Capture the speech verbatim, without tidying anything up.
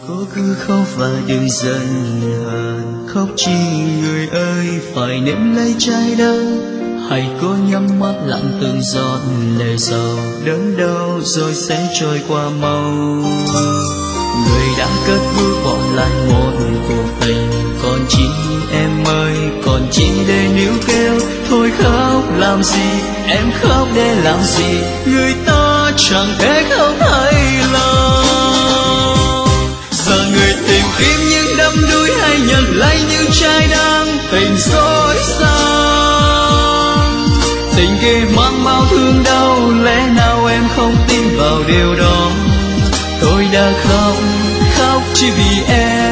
Cố cứ khóc và đừng giận hờn, khóc chi người ơi phải nếm lấy trái đắng. Hãy cố nhắm mắt lặng từng giọt lệ sầu, đớn đau rồi sẽ trôi qua mau. Người đã cất bước bỏ lại một cuộc tình, còn chi em ơi, còn chi để níu kêu. Thôi khóc làm gì, em khóc để làm gì, người ta chẳng thể không thấy lòng. Giờ người tìm kiếm những đắm đuối hay nhận lấy những trái đắng, tình dối gian. Tình kia mang bao thương đau, lẽ nào em không tin vào điều đó. Tôi đã khóc, khóc chỉ vì em.